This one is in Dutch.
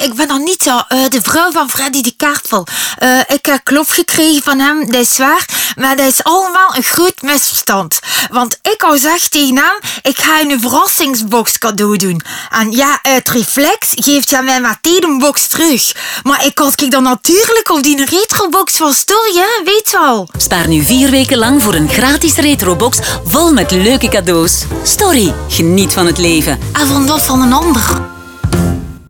ik ben dan niet de vrouw van Freddy de Kertel. Ik heb klop gekregen van hem, dat is waar. Maar dat is allemaal een groot misverstand. Want ik al zeg tegen hem, ik ga een verrassingsbox cadeau doen. En ja, uit reflex geeft hij mij meteen een box terug. Maar ik had dan natuurlijk op die retrobox van Story, hè? Weet wel. Spaar nu 4 weken lang voor een gratis retrobox vol met leuke cadeaus. Story, geniet van het leven. En van dat van een ander.